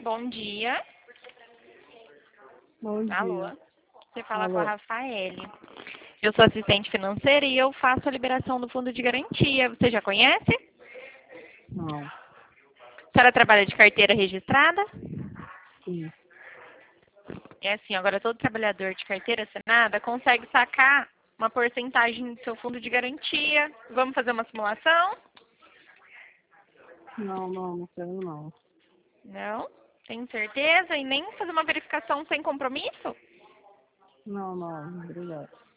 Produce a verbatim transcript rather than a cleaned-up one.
bom dia. Bom dia. Alô? Você fala Alô. com a Rafaele. Eu sou assistente financeira e eu faço a liberação do fundo de garantia. Você já conhece? Não. A senhora trabalha de carteira registrada? Sim. É assim, agora todo trabalhador de carteira assinada consegue sacar uma porcentagem do seu fundo de garantia. Vamos fazer uma simulação? Não, não, não quero não. Não? Tem certeza? E nem fazer uma verificação sem compromisso? Não, não, obrigado.